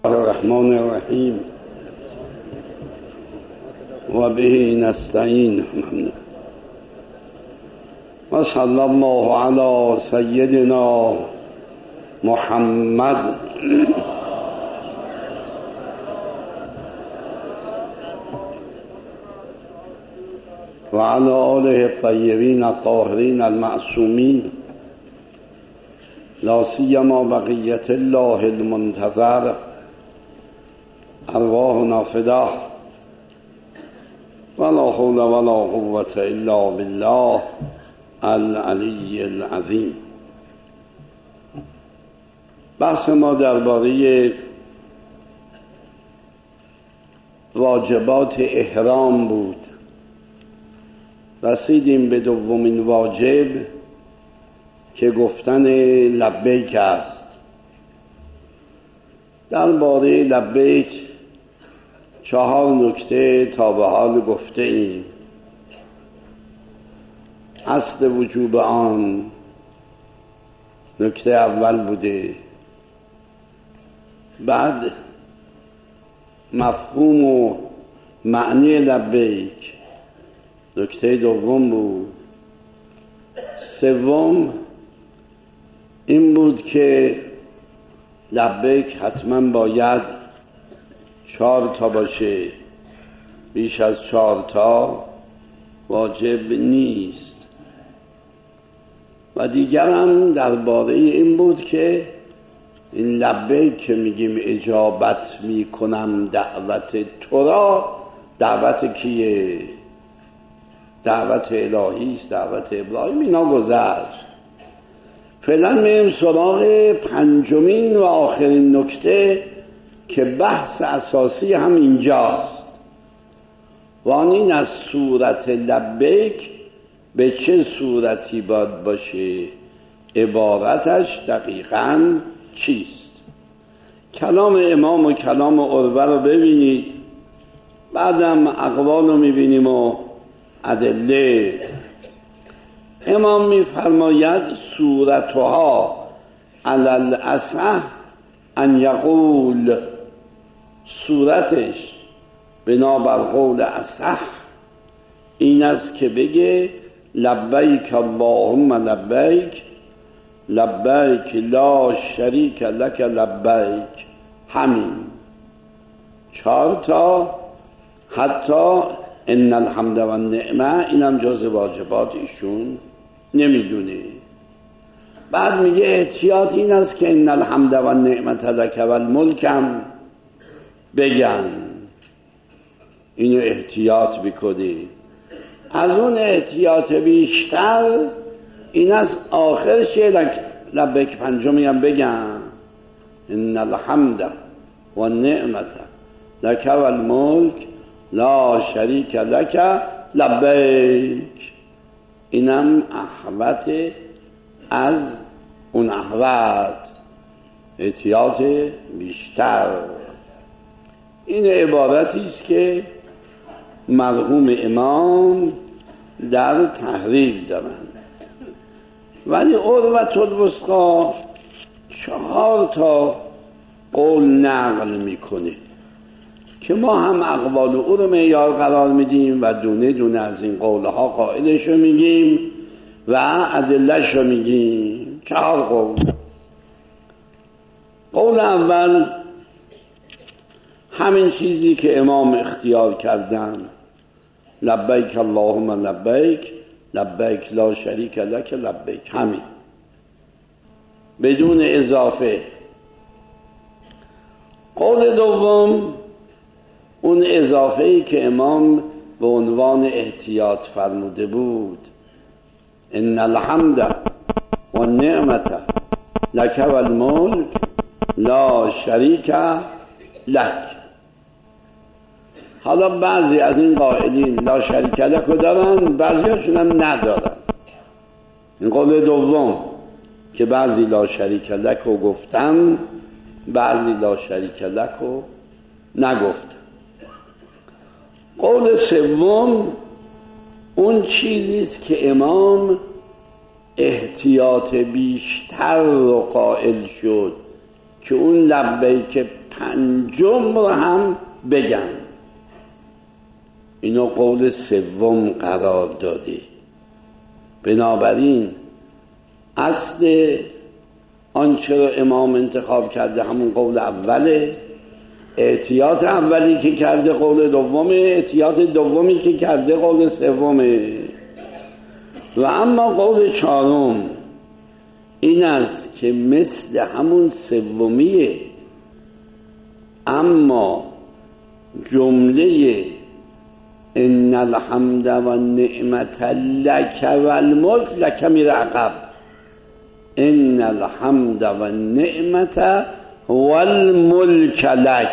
الرحمن الرحیم و به نستعین و صلی الله علی سیدنا محمد و علی آله الطیبین الطاهرین المعصومین لا سیما بقیت الله المنتظر ارواحنا فداه ولا حول ولا قوة الا بالله العلی العظیم. بحث ما درباره واجبات احرام بود. رسیدیم به دومین واجب که گفتن لبیک است. درباره لبیک 4 نکته تا به حال گفته ایم. اصل وجوب آن نکته اول بوده، بعد مفهوم و معنی لبیک نکته دوم بود، سوم این بود که لبیک حتما باید 4 تا باشه، بیش از 4 تا واجب نیست. و دیگرم درباره این بود که این لبیک که میگیم اجابت میکنم دعوت تو را، دعوت کیه؟ دعوت الهی است، دعوت ابراهیم. اینا گذشت. فعلا میریم سراغ پنجمین و آخرین نکته که بحث اساسی هم اینجاست، و آن این از صورت لبیک به چه صورتی باید باشه، عبارتش دقیقاً چیست. کلام امام و کلام عروه رو ببینید، بعدم اقوال رو میبینیم و ادله. امام میفرماید صورتها علی الاصح ان یقول، صورتش بنابر قول اصح این است که بگه لبیک اللهم لبیک لبیک لا شریک لک لبیک. همین 4 تا، حتی ان الحمد و النعمه اینم جز واجبات ایشون نمیدونه. بعد میگه احتیاط این است که ان الحمد و النعمت لک و الملکم بگن، اینو احتیاط بکنی. از اون احتیاط بیشتر این است آخرش لبیک پنجمی هم بگن ان الحمد و النعمت لک و الملک لا شریک لک لبیک. اینم احوت از اون احوت، احتیاط بیشتر. این عبارتی است که مرحوم امام در تحریر دارند، ولی عروة الوثقی 4 تا قول نقل میکنه که ما هم اقوال او رو معیار قرار میدیم و دونه دونه از این قولها قائلش رو میگیم و ادلهش رو میگیم. 4 قول. قول اول همین چیزی که امام اختیار کردن، لبیک اللهم لبیک لبیک لا شریک لک لبیک، همین بدون اضافه. قول دوم اون اضافه‌ای که امام به عنوان احتیاط فرموده بود، ان الحمد و النعمت لک و الملک لا شریک لک. حالا بعضی از این قائلین لا شریک لک رو دارن، بعضی هاشون هم ندارن. این قول دوم که بعضی لا شریک لک رو گفتن، بعضی لا شریک لک رو نگفتن. قول سوم اون چیزیست که امام احتیاط بیشتر رو قائل شد که اون لبیک پنجم رو هم بگم. اینو قول سوم قرار داده. بنابراین اصل آنچه رو امام انتخاب کرده همون قول اوله، احتیاط اولی که کرده قول دومه، احتیاط دومی که کرده قول سومه. و اما قول چهارم این است که مثل همون سومیه، اما جمله ان الحمد و النعمت لک و الملک لک میره عقب. ان الحمد و النعمت و الملک لک.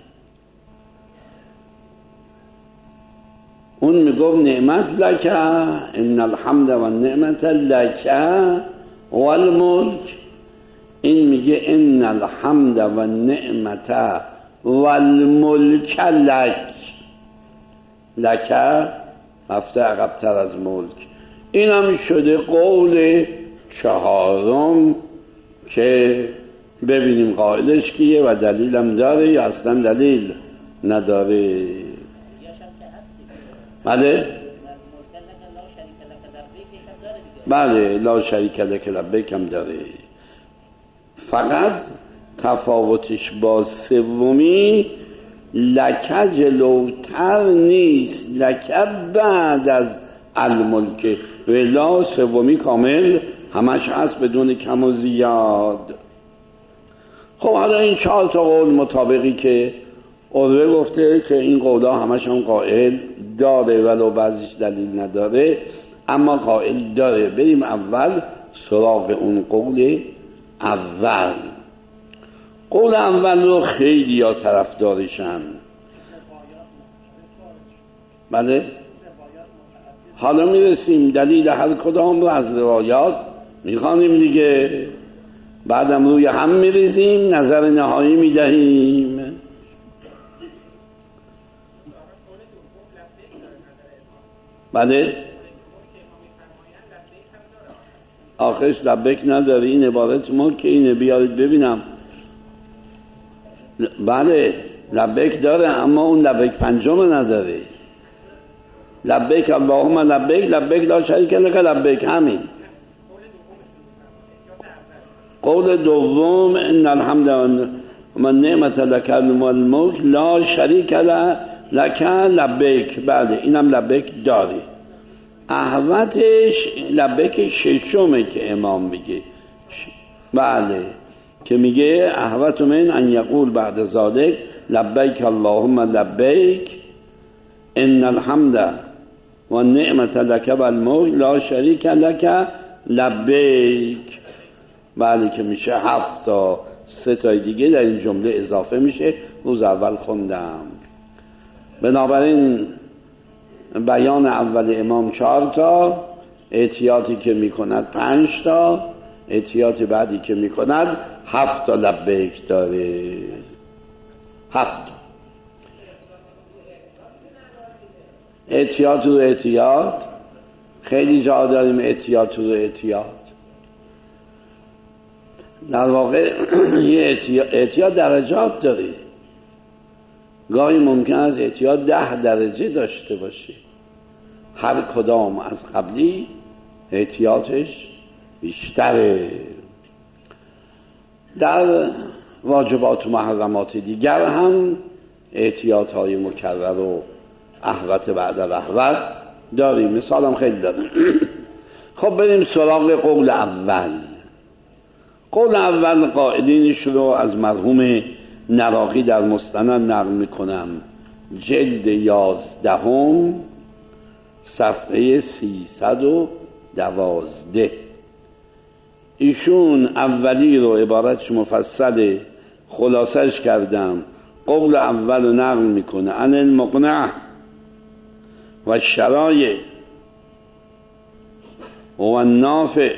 اون میگفت نعمت لک، ان الحمد و النعمت لک و الملک. این میگه ان الحمد و النعمت و الملک لک. لک رفته عقب‌تر از ملک. این هم شده قول چهارم که ببینیم قائلش کیه و دلیلم داره یا اصلا دلیل نداره. بله لا شریک لک لبیک هم داره. فقط تفاوتش با سومی لک جلوتر نیست، لک بعد از الملک. ولا سومی کامل همش هست بدون کم و زیاد. خب حالا این 4 تا قول مطابقی که عروه گفته که این قولا همش هم قائل داره ولو بعضیش دلیل نداره، اما قائل داره. بریم اول سراغ اون قول اول. قول اول رو خیلی ها طرفدارشن. بله حالا میرسیم دلیل هر کدام رو از روایات میخوانیم دیگه، بعدم روی هم میریزیم نظر نهایی میدهیم. بله آخرش لبک نداره. این عبارت ما که اینه بیارید ببینم. بله لبک داره اما اون لبک پنجم نداره. لبک اللهم لبک لبک لا شریک لک لبک. همین قول دوم ان الحمد و النعمت لک و الملک لا شریک لک لبک. بله اینم لبک داره. احوتش لبک ششمه که امام میگه. بله که میگه احوت من ان یقول بعد ذالک لبیک اللهم لبیک ان الحمد و النعمت لک و الملک لا شریک لک لبیک. بله که میشه 7 تا 3 تای دیگه در این جمله اضافه میشه. روز اول خوندم. بنابراین بیان اول امام 4 تا، احتیاطی که میکند 5 تا، احتیاط بعدی که میکند 7 تا لبیک داره. 7 احتیاط رو احتیاط. خیلی جا داریم احتیاط رو احتیاط. در واقع یه احتیاط درجات داره. گاهی ممکن است احتیاط 10 درجه داشته باشه. هر کدام از قبلی احتیاطش بیشتره. در واجبات و محرمات دیگر هم احتیاط های مکرر و احوت بعد الاحوت داریم. مثال هم خیلی داریم. خب بریم سراغ قول اول. قول اول قائلینش رو از مرحوم نراقی در مستند نقل میکنم. جلد 11 صفحه 312. ایشون اولی رو عبارتش مفصله، خلاصش کردم. قول اول رو نقل میکنه عن المقنع و الشرایع و النافع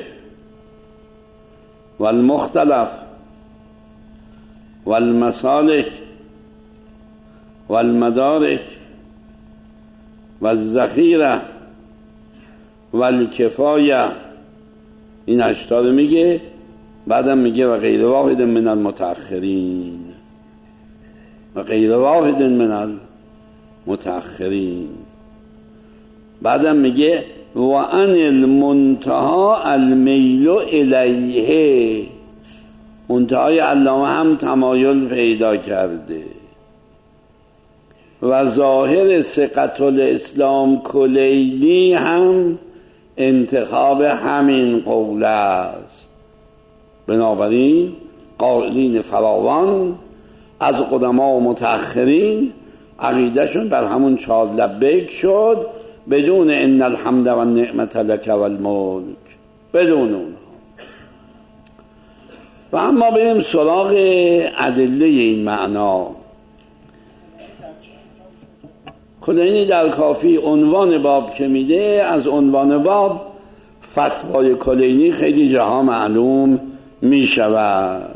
و المختلف و المسالک و المدارک و الذخیره و الکفایه. این 8 تا میگه. بعدم میگه و غیر واحد من المتأخرین. و غیر واحد من المتأخرین. بعدم میگه و ان المنتها المیل الیه، منتهای علامه هم تمایل پیدا کرده. و ظاهر ثقة الاسلام کلینی هم انتخاب همین قول است. بنابراین قائلین فراوان از قدما و متأخرین عقیدهشون بر همون 4 لبیک شد، بدون ان الحمد و النعمت لک و الملک، بدون اونها. و اما بریم سراغ ادله این معنا. کلینی در کافی عنوان باب که میده، از عنوان باب فتوای کلینی خیلی جاها معلوم میشود.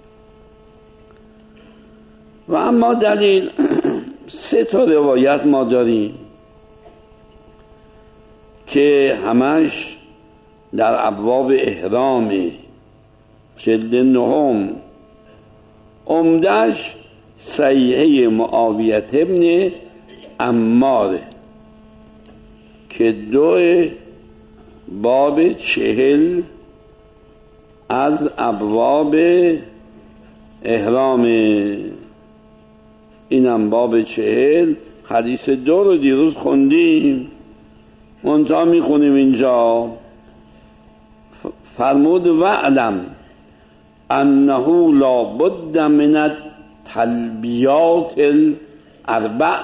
و اما دلیل 3 تا روایت ما داریم که همش در ابواب احرام، جلد 9، عمدش صحیحه معاویه ابن عمار که 2 باب 40 از ابواب احرام. اینم باب 40. حدیث 2 رو دیروز خوندیم، منتها میخونیم اینجا. فرمود وعلم انه لا بد من التلبیات الاربع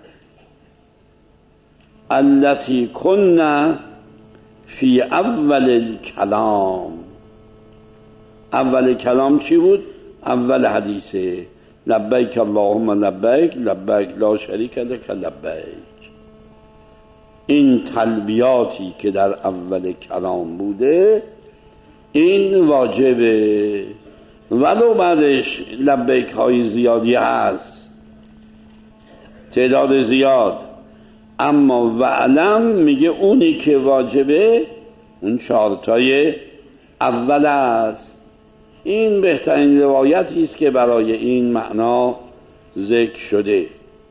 التي كنا فی اول الکلام. اول کلام چی بود؟ اول حدیثه لبیک اللهم لبیک لبیک لا شریک لک لبیک. این تلبیاتی که در اول کلام بوده این واجبه، ولو بعدش لبیک های زیادی هست، تعداد زیاد، اما وعلم میگه اونی که واجبه اون 4 تای اول است. این بهترین روایتی است که برای این معنا ذکر شده.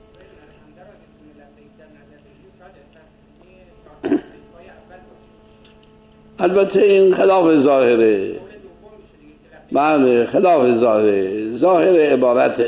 البته این خلاف ظاهره. بله خلاف ظاهره. ظاهر عبارت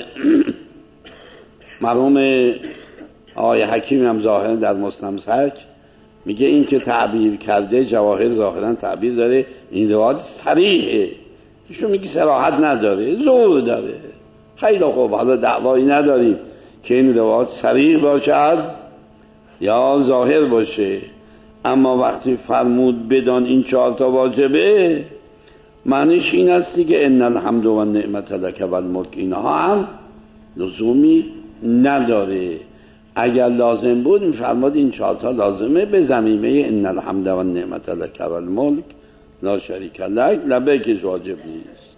مرحوم آقای حکیم هم ظاهر در مستمسک میگه این که تعبیر کرده جواهر ظاهرا تعبیر داره، این روایت صریحه. ایشون میگه صراحت نداره، زور داره. خیلی خوب، حالا دعوایی نداریم که این روایت صریح باشد یا ظاهر باشه، اما وقتی فرمود بدان این 4 تا واجبه، معنیش این است که ان الحمد و النعمت لک و الملک اینها هم لزومی نداره. اگر لازم بود میفرماد این 4 تا لازمه به ضمیمه ان الحمد و النعمت لک و الملک لا شریک لک، لبیکش واجب نیست.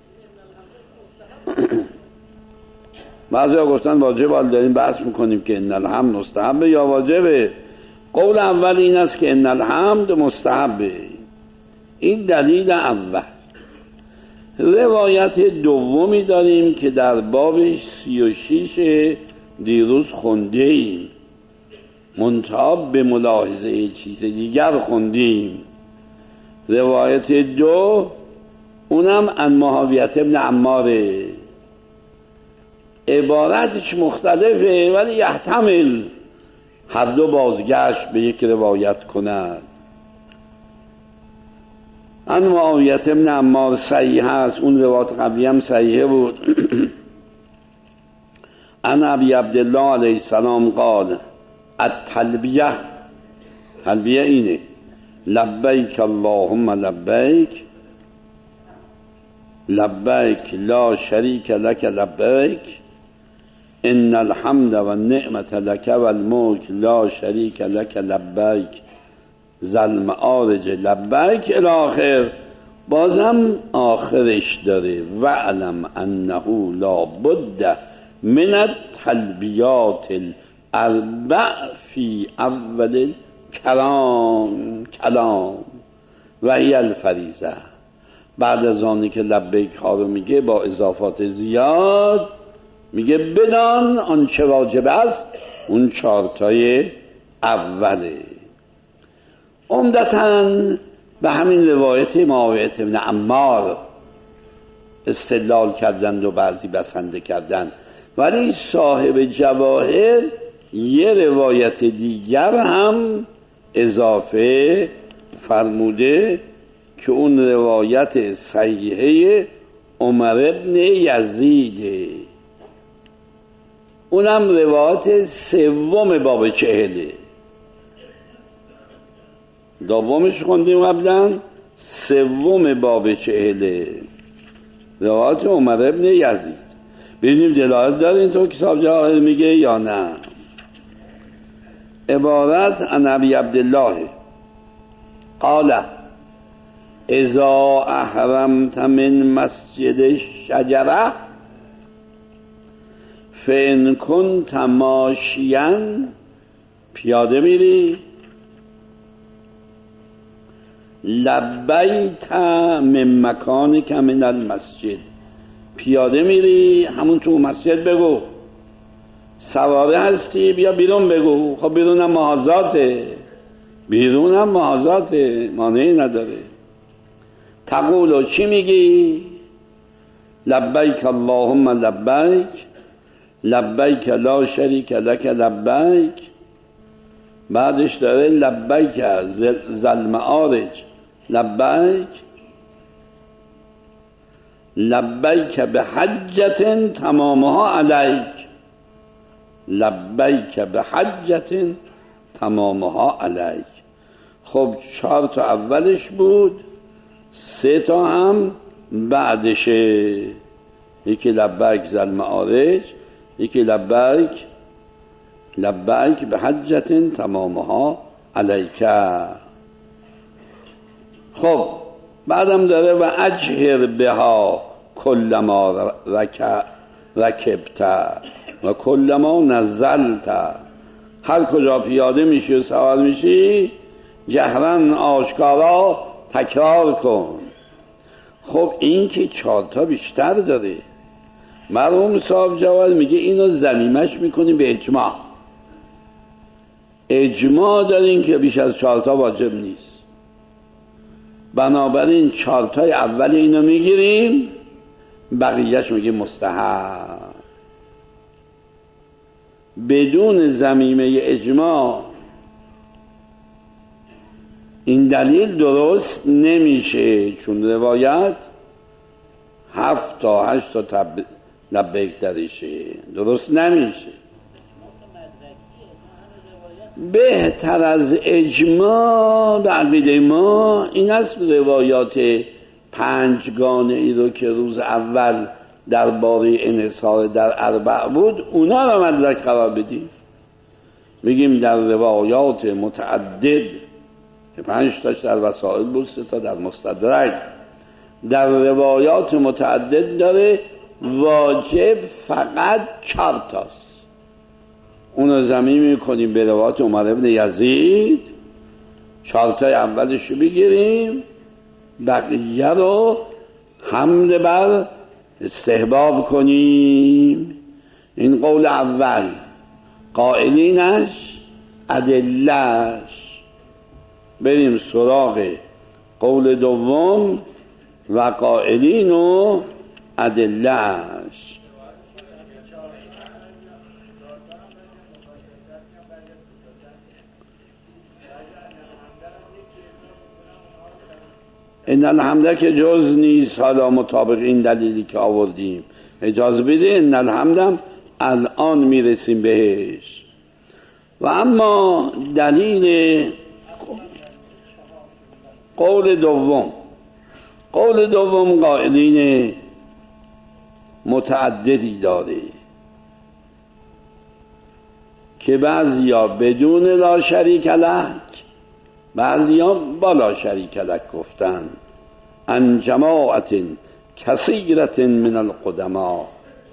بعضی ها گفتن واجب، حال داریم بحث میکنیم که ان الحمد مستحبه یا واجبه. قول اول این است که ان الحمد مستحبه. این دلیل اول. روایت دومی داریم که در باب 36 دیروز خونده ایم، منتها به ملاحظه چیز دیگر خوندیم. روایت 2 اونم عن معاویه ابن عماره، عبارتش مختلفه ولی یحتمل هر دو بازگشت به یک روایت کند. عن معاویه ابن عمار صحیح است، اون روایت قبلی هم صحیح بود. عن ابی عبدالله علیه السلام قال التلبیه، تلبیه اینه لبیک اللهم لبیک لبیک لا شریک لک لبیک ان الحمد و النعمت لک و الملک لا شریک لک لبیک ذل معارج لبیک الاخر. بازم آخرش داره وعلم انه لا بد من التلبیات الاربع فی اول کلام و هی الفریضه. بعد از آنی که لبیک ها رو میگه با اضافات زیاد میگه بدان آنچه واجب است اون 4 تای اوله. عمدتاً به همین روایت معاویه بن عمار استدلال کردند و بعضی بسنده کردند، ولی صاحب جواهر یه روایت دیگر هم اضافه فرموده که اون روایت صحیحه عمر بن یزیده، اونم روایت 3 باب 40. دومش خوندیم قبلا، 3 باب 40 روایت عمر بن یزید. ببینیم دلالت داره اینطور که صاحب جواهر میگه یا نه. عبارت عن ابی عبدالله قال اذا احرمت من مسجد الشجره فان كنت ماشیا، پیاده میری، لبیت من مکانک من المسجد، پیاده میری همون تو مسجد بگو، سواره هستی بیا بیرون بگو. خب بیرونم محاذاته، بیرونم محاذاته، مانعی نداره. تقولو چی میگی؟ لبیک اللهم لبیک، لبیک لا شریک لک لبیک. بعدش داره لبیک ذل معارج لبیک، لبیک به حجت تمامها علیک، لبیک به حجت تمامها علیک. خب 4 تا اولش بود، 3 تا هم بعدشه، یکی لبیک ذل معارج، یکی لبیک به حجت تمامها علیک. خب بعدم داره و اجهر بها کلما رکبت و کلما نزلت، هر کجا پیاده میشی و سوار میشی جهرن آشکارا تکرار کن. خب این که 4 تا بیشتر داره. مرحوم صاحب جواد میگه اینو ضمیمش میکنیم به اجماع. اجماع داریم که بیش از 4 تا واجب نیست، بنابراین 4 تای اول اینو میگیریم، بقیهش میگه مستحب. بدون ضمیمه اجماع این دلیل درست نمیشه، چون روایت 7 تا 8 تا لبیک درشه، درست نمیشه. بهتر از اجماع به عقیده ما این است روایات 5 گانه ای رو که روز اول درباره انحصار در اربع بود اونا رو مدرک قرار بدیم. میگیم در روایات متعدد که 5 تاش در وسائل بود، 3 تا در مستدرک، در روایات متعدد داره واجب فقط 4 تاست. اونو زمین میکنیم به روایات عمر بن یزید، 4 تای اولش رو بگیریم، بقیه رو حمل بر استحباب کنیم. این قول اول. قائلینش ادلهش. بریم سراغ قول دوم و قائلین و ادلهش. این الحمده که جز نیست، حالا مطابق این دلیلی که آوردیم اجازه بده این الحمدم الان میرسیم بهش. و اما دلیل قول دوم قائلین متعددی داره که بعضیا بدون لا شریک لک، بعضیا با لا شریک لک گفتن. ان جماعت کثیرت من القدما،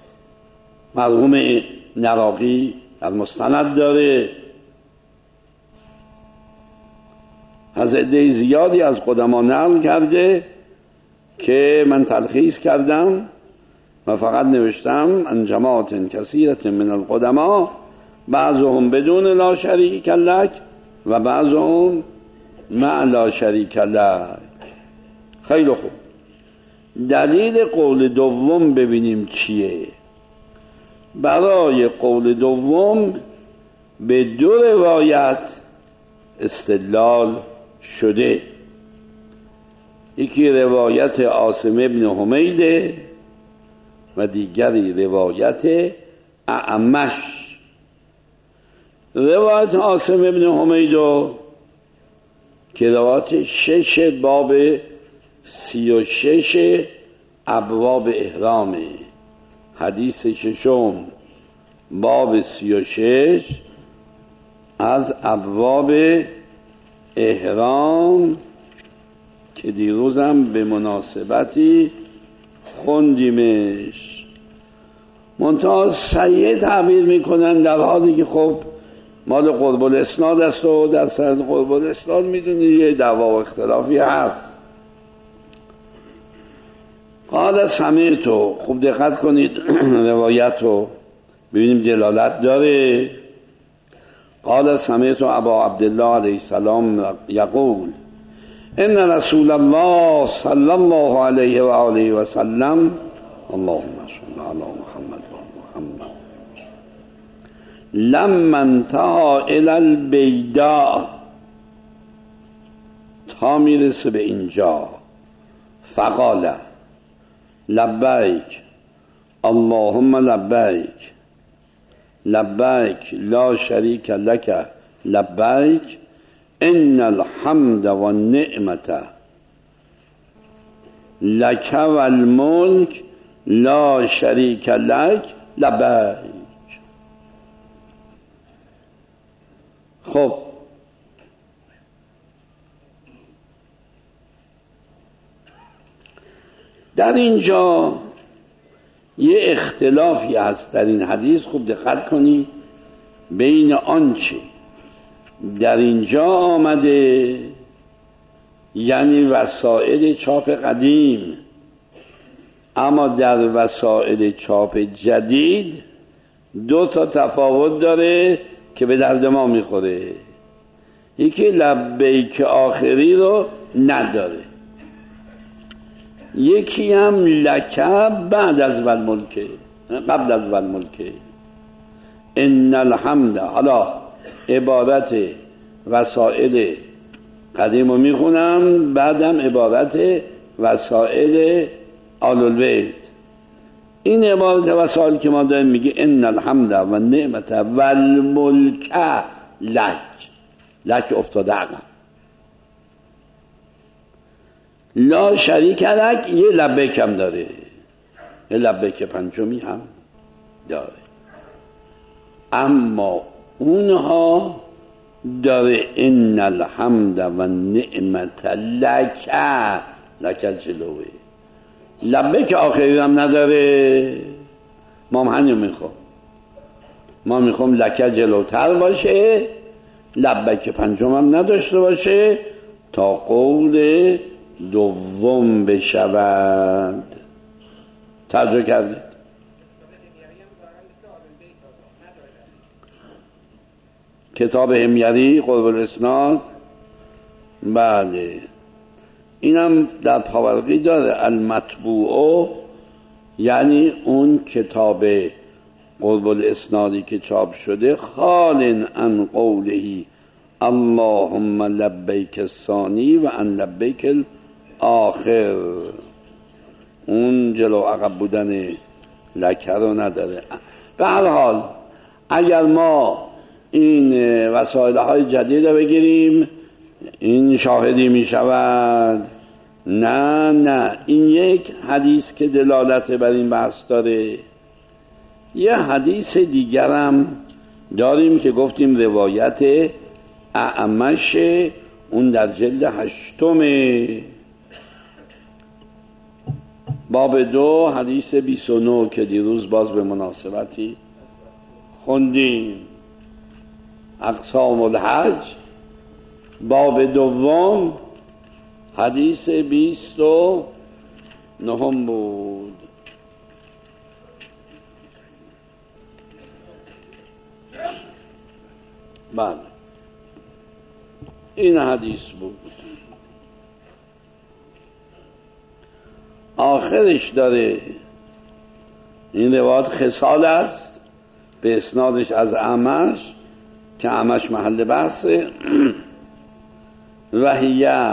مرحوم نراقی از مستند داره از عده زیادی از قدما نقل کرده که من تلخیص کردم و فقط نوشتم ان جماعت کثیرة من القدما بعضهم بدون لا شریک لک و بعضهم مع لا شریک لک. خیلی خوب، دلیل قول دوم ببینیم چیه. برای قول دوم به دو روایت استدلال شده. یکی روایت عاصم ابن حمیده و دیگری روایت اعمش. روایت عاصم ابن حمیده که روایت 6 باب 36 ابواب احرامه، حدیث ششم باب 36 از ابواب احرام که دیروزم به مناسبتی خوندیمش. منتها صحیح تعبیر میکنن در حالی که خب مال قرب الاسناد است و در سند قرب الاسناد میدونی یه دعوا و اختلافی هست. قال سمعتو، خوب دقت کنید روایت رو ببینیم دلالت داره. قال سمعتو ابا عبدالله علیه السلام یقول ان رسول الله صلی الله علیه و آله و سلم اللهم صل علی محمد و محمد لما انتهى الى البیداء، تا میرسه به اینجا، فقال لبیک اللهم لبیک لبیک لا شریک لک لبیک ان الحمد و النعمت لک و الملک لا شریک لک لبیک. خب در اینجا یه اختلافی هست در این حدیث، خوب دقت کنی، بین آنچه در اینجا آمده یعنی وسایل چاپ قدیم، اما در وسایل چاپ جدید 2 تفاوت داره که به درد ما میخوره. یکی لبیک آخری رو نداره، یکی هم لکه بعد از والملکه، قبل از والملکه. ان الحمد، حالا عبارت وسائل قدیم رو میخونم، بعدم عبارت وسائل آل البیت. این عبارت وسائل که ما داریم میگه ان الحمد و نعمت و الملک لک افتاده عقب. لا شریک لک یه لبیک هم داره، یه لبیک پنجمی هم داره، اما اونها داره ان الحمد و نعمت لک جلوه. لبیک آخری هم نداره. ما هم همین میخوام، ما میخوام لک جلوتر باشه، لبیک پنجم هم نداشته باشه تا قول دوم بشود. توجه کردید؟ کتاب همیری قرب الاسناد، بله اینم در پاورقی داره. المطبوع یعنی اون کتاب قرب الاسنادی که چاپ شده، خال عن قوله اللهم لبیک الثانی و عن لبیک آخر، اون جلو عقب بودن لکه رو نداره. به هر حال اگر ما این وسایل های جدید رو بگیریم این شاهدی می شود؟ نه، این یک حدیث که دلالت بر این بحث داره. یه حدیث دیگرم داریم که گفتیم روایت اعمش، اون در جلد 8 باب 2 حدیث 29 که دیروز باز به مناسبتی خوندیم. اقسام الحج باب 2 حدیث 29 بود. بله این حدیث بود. آخرش داره این روایت خصال است به اسنادش از اعمش که اعمش محل بحثه. وحیه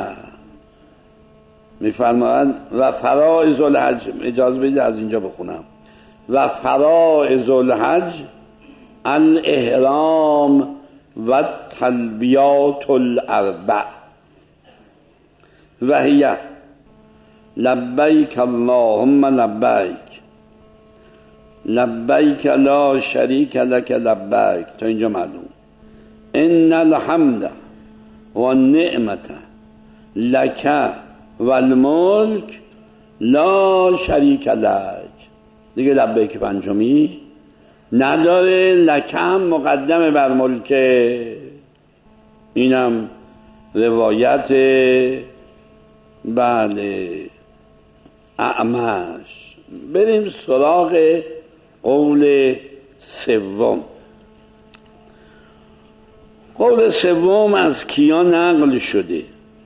میفرمایند و فرائض الحج، اجازه بدید از اینجا بخونم، و فرائض الحج الاحرام و تلبیات الاربع وحیه لبیک اللهم لبیک لبیک لا شریک لک لبیک تا اینجا معلوم. ان الحمد و النعمت لک و الملک لا شریک لک. دیگه لبیک پنجمی نداره، لکم مقدم بر ملکه. اینم روایت بله اعمش. بریم سراغ قول سوم. قول سوم از کیا نقل شده؟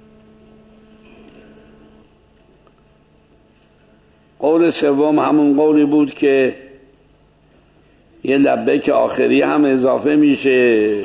قول سوم همون قولی بود که یه لبیک آخری هم اضافه میشه،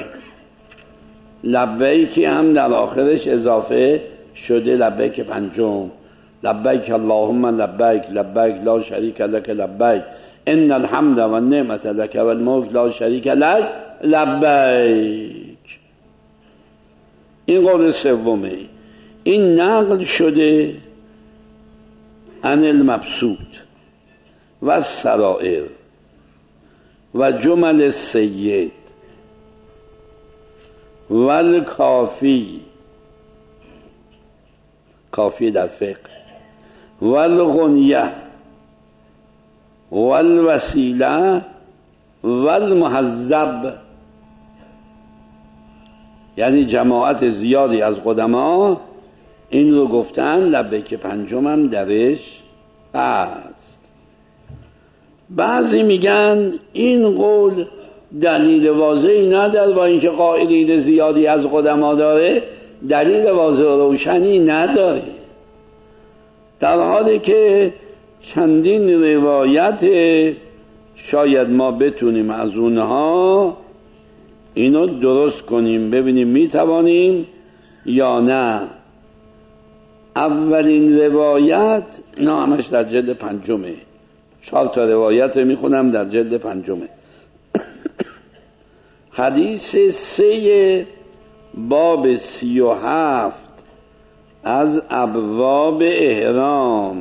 لبیکی هم در آخرش اضافه شده، لبیک پنجم، لبیک اللهم لبیک لبیک لا شریک لک لبیک ان الحمد و النعمت لک و الملک لا شریک لک لبیک. این قول سومه. این نقل شده عن المبسوط و السرائر و جمل السید و الکافی، کافی در فقه، و الغنیه و الوسیله و المهذب. یعنی جماعت زیادی از قدما این رو گفتن، لبیک پنجم هم درش هست. بعضی میگن این قول دلیل واضحی نداره، با اینکه قائلین زیادی از قدما داره دلیل واضح و روشنی نداره، در حالی که چندین روایت شاید ما بتونیم از اونها اینو درست کنیم، ببینیم میتوانیم یا نه. اولین روایت نه همش در جلد پنجمه، 4 تا روایت میخونم در جلد پنجمه. حدیث 3 باب 37 از ابواب احرام،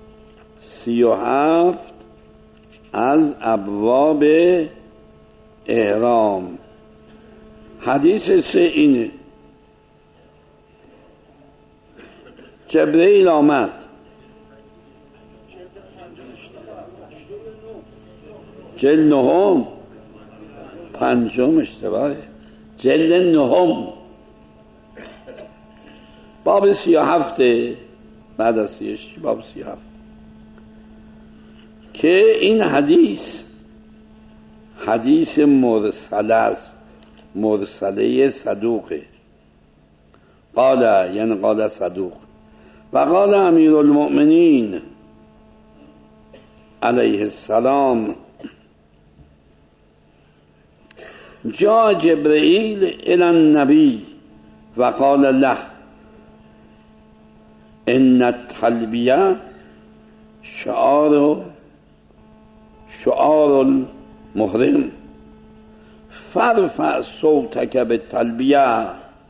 37 از ابواب احرام. حدیث 3 اینه: جبرئیل آمد جلد 9 پنجم اشتباهه، جلد 9 باب 37 بعد از 36 باب 37 که این حدیث مرسله است، مرسله صدوقه. قال یعنی قال صدوق و قال امیر المؤمنین علیه السلام جاء جبرئیل الی النبی و قال له ان التلبیه شعار المحرم فارفع صوتک بالتلبیه.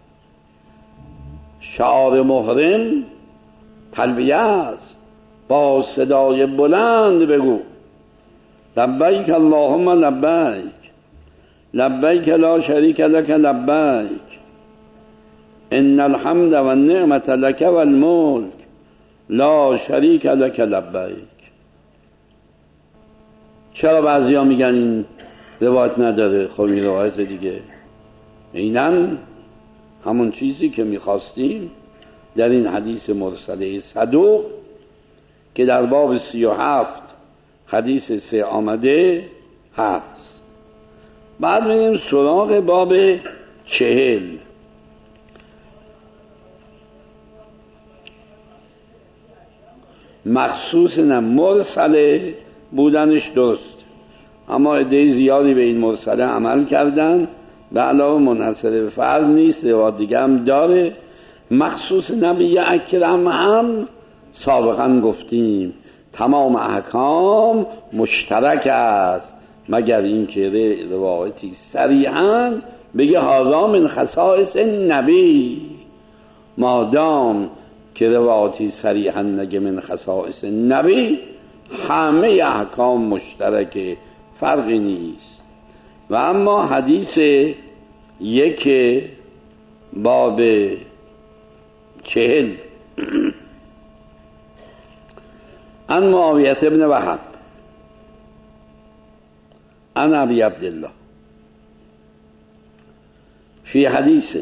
شعار محرم تلبیه است، با صدای بلند بگو لبیک اللهم لبیک لبیک لا شریک لک لبیک ان الحمد و النعمت لک و الملک لا شریک لک لبیک. چرا بعضی ها میگن این روایت نداره؟ خب این روایت دیگه اینم همون چیزی که میخواستیم در این حدیث مرسله صدوق که در باب 37 حدیث 3 آمده هست. بعد میریم سراغ باب 40 مخصوص نه مرسله بودنش درست، اما عده زیادی به این مرسله عمل کردن، به علاوه منحصر به فرد نیست، روایت دیگه هم داره. مخصوص نبی اکرم هم سابقا گفتیم تمام احکام مشترک است، مگر اینکه روایتی صریحاً بگه هذا من خصائص نبی. مادام که روایتی صریحاً نگه من خصائص نبی، همه احکام مشترک، فرقی نیست. و اما حدیث یک باب 40 عن معاویة بن وهب عن ابی عبدالله فی حدیث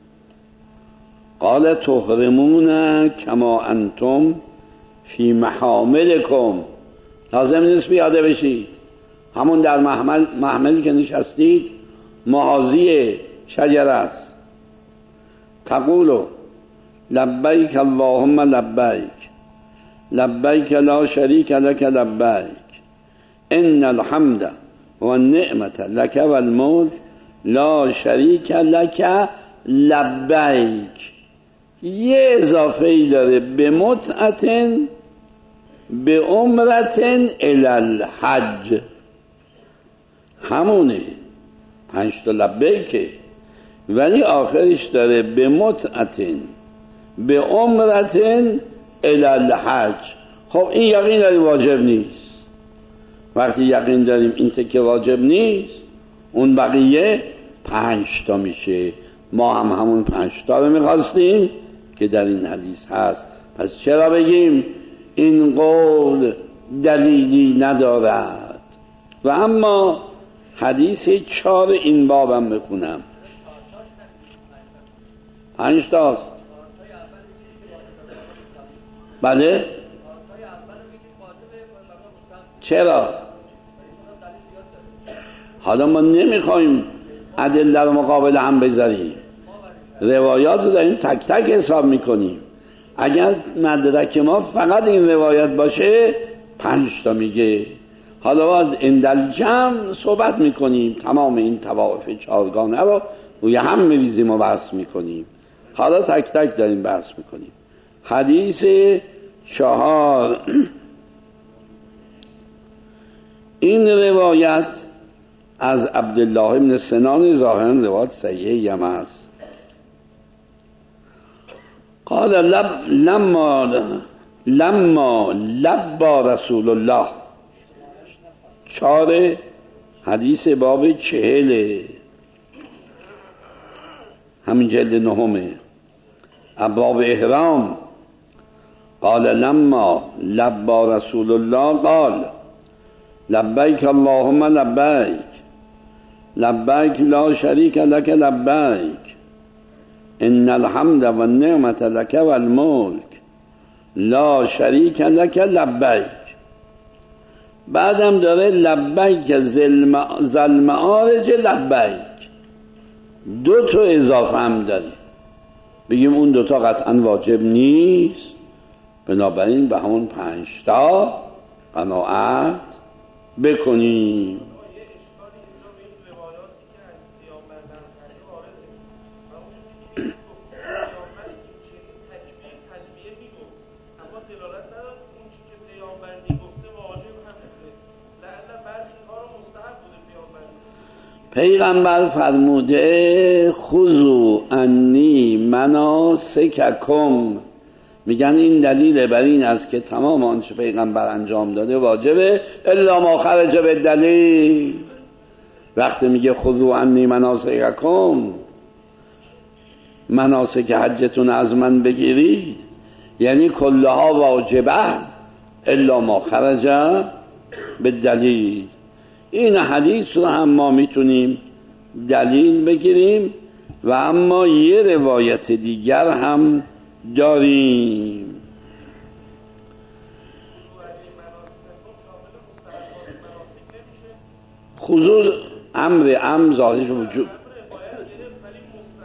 قال تحرمون کما انتم فی محاملکم. لازم نیست بیاده بشید، همون در محملی که نشستید محاذی شجره است. تقولو لبیک اللهم لبیک لبیک لا شریک لک لبیک ان الحمد و النعمت لک و الملک لا شریک لک لبیک. یه اضافه ای داره، به متعتن به عمرتن الالحج، همونه 5 تا لبیکه، ولی آخرش داره به متعتن به عمرتن الالحج. خب این یقین داریم واجب نیست. وقتی یقین داریم این تکه واجب نیست، اون بقیه 5 تا میشه. ما هم همون 5 تا رو میخواستیم که در این حدیث هست، پس چرا بگیم این قول دلیلی ندارد؟ و اما حدیث 4 این بابم بخونم. 5 تاست. بله؟ چرا؟ حالا ما نمیخوایم ادله رو مقابل هم بذاریم، روایات رو داریم تک تک حساب میکنیم. اگر مدرک ما فقط این روایت باشه 5 تا میگه. حالا باید اندل جمع صحبت میکنیم، تمام این طوائف 4گانه رو روی هم میریزیم و بحث میکنیم. حالا تک تک داریم بحث میکنیم. حدیث 4 این روایت از عبدالله بن سنان، ظاهراً روایت صحیحی هم است. قال لما لبا رسول الله. 4 حدیث باب 40 همین جلد 9 ابواب احرام. قال لما لبا رسول الله قال لبیک اللهم لبیک لبیک لا شریک لک لبیک ان الحمد و النعمت لک و الملک لا شریک لک لبیک. بعدم داره لبیک ذوالمعارج لبیک. 2 تا اضافه هم داره، بگیم اون 2 تا قطعا واجب نیست، بنابراین به همون 5 تا قناعت بکنیم. پیغمبر فرموده خذوا عنی مناسککم. میگن این دلیل بر این است که تمام آنچه پیغمبر انجام داده واجبه الا ما خرج به دلیل. وقتی میگه خذوا عنی مناسککم، مناسک حجتون از من بگیرید، یعنی کلها واجبه الا ما خرج به دلیل. این حدیث رو هم ما میتونیم دلیل بگیریم. و اما یه روایت دیگر هم داریم. خضوع امر ظاهرش وجود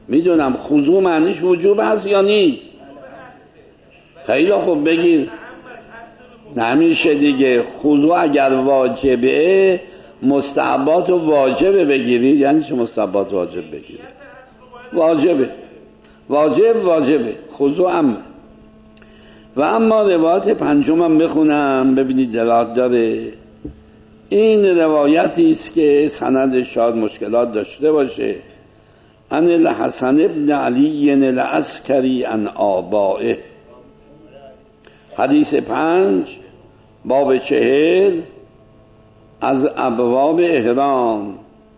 میدونم خضوع معنیش وجوب هست یا نیست؟ خیلی خوب بگیر. نمیشه دیگه. خضوع اگر واجبه مستحبات و واجبه بگیرید. یعنی چه مستحبات واجب بگیرید؟ واجبه خضوع. و اما روایت پنجمم بخونم ببینید دلالت داره. این روایتی است که سند شاید مشکلات داشته باشه. عن الحسن ابن علی العسکری عن آبائه. حدیث 5 باب 40 از ابواب احرام.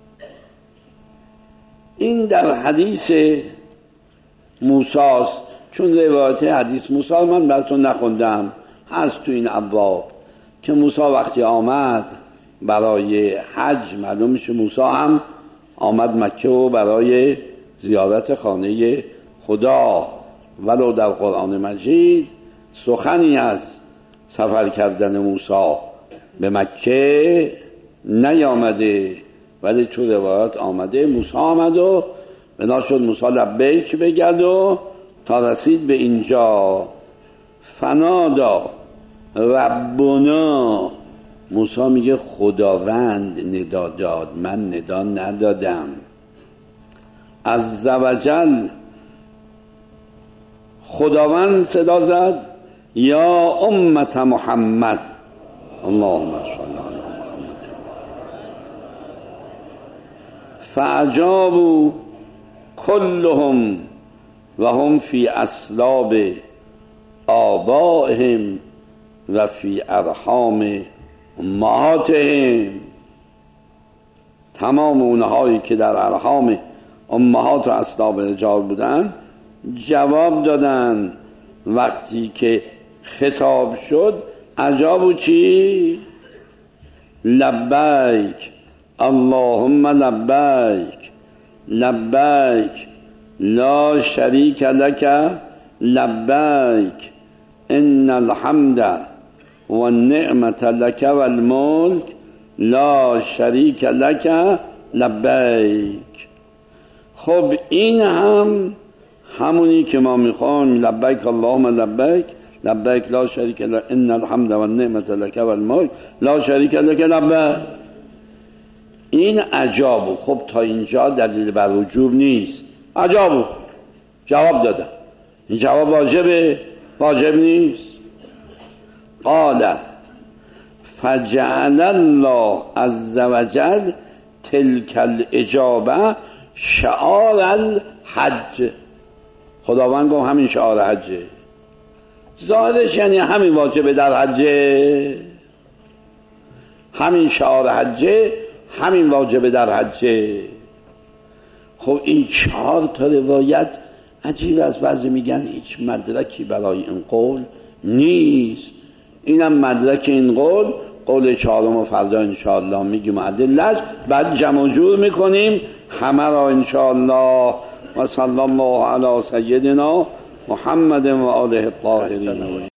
این در حدیث موسیٰ، چون روایت حدیث موسیٰ من براتون نخوندم، هست تو این ابواب که موسیٰ وقتی آمد برای حج، معلوم میشه موسیٰ هم آمد مکه و برای زیارت خانه خدا، ولو در قرآن مجید سخنی از سفر کردن موسیٰ به مکه نیامده، ولی تو روایات آمده موسیٰ آمد و بنا شد موسیٰ لبیک بگرد و تا رسید به اینجا. فنادا ربنا، موسیٰ میگه خداوند ندا داد، من ندا ندادم. عزوجل خداوند صدا زد یا امت محمد، اللهم صل علی محمد. فاجابوا كلهم و هم فی اصلاب آبائهم و فی ارحام امهاتهم. تمام اونهایی که در ارحام امهات و اصلاب رجال بودن جواب دادن. وقتی که خطاب شد اجابوا چی؟ لبیک اللهم لبیک لبیک لا شریک لک لبیک ان الحمد و النعمت لک و الملک لا شریک لک لبیک. خب این همونی که ما میخوام، لبیک اللهم لبیک لبیک لا شریک لک ان الحمد و النعمت لک و الملک لا شریک لک لبیک. این عجابو. خب تا اینجا دلیل بر وجوب نیست. عجابو جواب دادم. این جواب واجبه؟ واجب نیست. قال فجعل الله عز وجل تلك الاجابه شعار الحج. خداوند گفت همین شعار حجه. ظاهرش یعنی همین واجبه در حجه، همین شعار حجه، همین واجبه در حجه. خب این 4 تا روایت عجیب است. بعضی میگن هیچ مدرکی برای این قول نیست. اینم مدرک این قول 4 فردا انشاءالله میگیم ادله‌اش، بعد جمع جور میکنیم همه را انشاءالله. و صلی الله علی سیدنا محمد و آله الطاهرین.